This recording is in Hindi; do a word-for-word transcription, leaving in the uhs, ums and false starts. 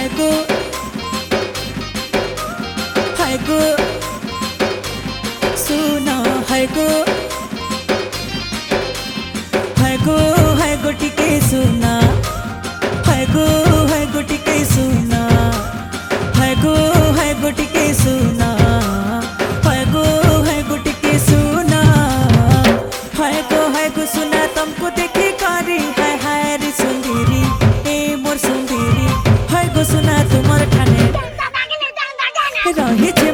हाय गो हाय गो सुना हाय गो हाय गो हाय गो टिके सुना हाय गो हाय गो टिके सुना हाय गो हाय गो टिके सुना हाय गो हाय गो टिके सुना हाय गो हाय गो सुना तुमको देखे कारी हाय हाय रे सुंदरी ए मोर सुंदरी हाय गो सुना तुमर ठाने रहे